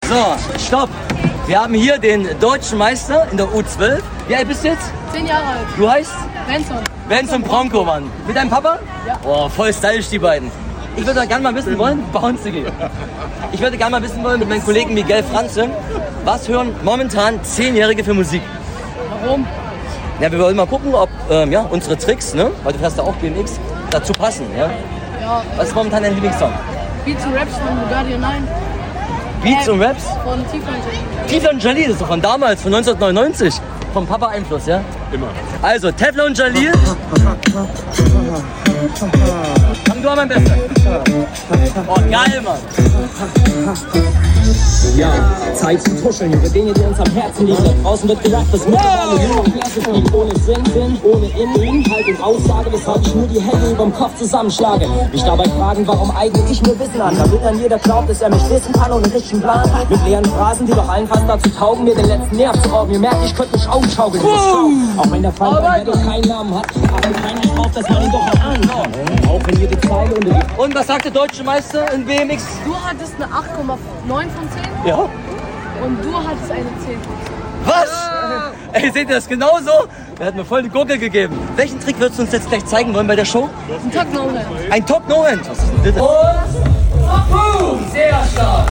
So, stopp. Wir haben hier den deutschen Meister in der U12. Wie alt bist du jetzt? 10 Jahre alt. Du heißt? Benson. Benson Bronco, Mann. Mit deinem Papa? Ja. Oh, voll stylisch, die beiden. Ich würde gerne mal wissen wollen, Bouncy. Ich würde gerne mal wissen wollen mit meinem Kollegen Miguel Franze, was hören momentan 10-Jährige für Musik? Warum? Ja, wir wollen mal gucken, ob ja, unsere Tricks, ne, weil du fährst ja auch BMX, dazu passen. Ja? Ja, Was ist momentan dein Lieblingssong? Beats und Raps von Guardian 9. Beats und Raps? Von Tiefland. Teflon Jalil, das ist doch von damals, von 1999. Vom Papa Einfluss, ja? Immer. Also, Teflon Jalil. Fang du an, mein Bester. Oh, geil, Mann. Ja, Zeit zum Tuscheln über Dinge, die uns am Herzen liegen. Da draußen wird gerappt, das mittlerweile nur noch Klasse fliegt. Ohne Sinn, ohne Inhalt und Aussage, weshalb ich nur die Hände überm Kopf zusammenschlage. Mich dabei fragen, warum eigne ich mir Wissen an, damit dann jeder glaubt, dass er mich wissen kann und einen richtigen Plan hat. Mit leeren Phrasen, die doch allenfalls dazu taugen, mir den letzten Nerv zu rauben. Ihr merkt, ich könnte mich aufschaukeln. Auch wenn der Fall bei doch keinen Namen hat, aber keiner drauf, dass man ihn doch erahnen kann. Auch wenn jede Zeile unter die... Und was sagt der deutsche Meister in BMX? Du hattest eine 8,9 von 10 Ja. und du hattest eine 10 von 10. Was? Ey, seht ihr das genauso? Er hat mir voll die Gurgel gegeben. Welchen Trick würdest du uns jetzt gleich zeigen wollen bei der Show? Ein Tag No-Hand. Ein Top No-Hand. Was ist denn das? Und, sehr stark.